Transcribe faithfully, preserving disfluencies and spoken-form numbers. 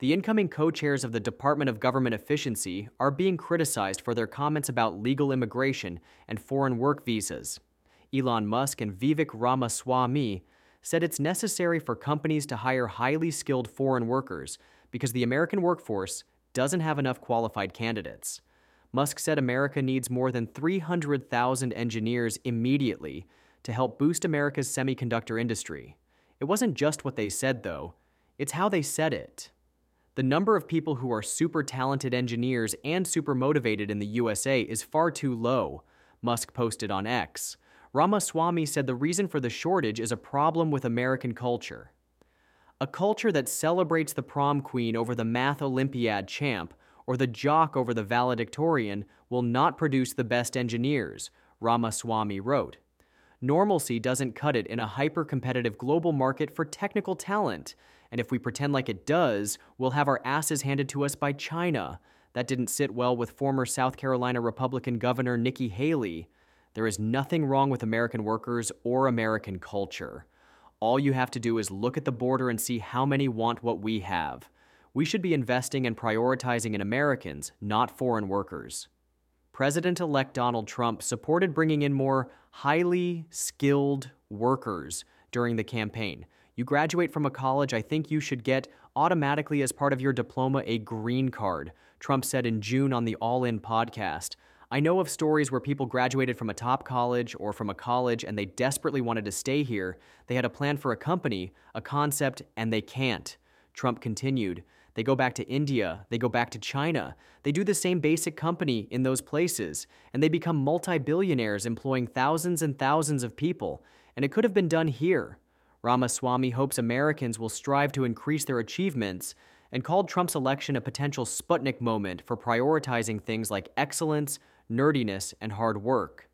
The incoming co-chairs of the Department of Government Efficiency are being criticized for their comments about legal immigration and foreign work visas. Elon Musk and Vivek Ramaswamy said it's necessary for companies to hire highly skilled foreign workers because the American workforce doesn't have enough qualified candidates. Musk said America needs more than three hundred thousand engineers immediately to help boost America's semiconductor industry. It wasn't just what they said, though. It's how they said it. The number of people who are super talented engineers and super motivated in the U S A is far too low, Musk posted on X. Ramaswamy said the reason for the shortage is a problem with American culture. A culture that celebrates the prom queen over the math Olympiad champ or the jock over the valedictorian will not produce the best engineers, Ramaswamy wrote. Normalcy doesn't cut it in a hyper-competitive global market for technical talent, and if we pretend like it does, we'll have our asses handed to us by China. That didn't sit well with former South Carolina Republican Governor Nikki Haley. There is nothing wrong with American workers or American culture. All you have to do is look at the border and see how many want what we have. We should be investing and prioritizing in Americans, not foreign workers. President-elect Donald Trump supported bringing in more highly skilled workers during the campaign. You graduate from a college, I think you should get automatically as part of your diploma a green card, Trump said in June on the All In podcast. I know of stories where people graduated from a top college or from a college and they desperately wanted to stay here. They had a plan for a company, a concept, and they can't. Trump continued. They go back to India, they go back to China. They do the same basic company in those places, and they become multi-billionaires employing thousands and thousands of people, and it could have been done here. Ramaswamy hopes Americans will strive to increase their achievements and called Trump's election a potential Sputnik moment for prioritizing things like excellence, nerdiness, and hard work.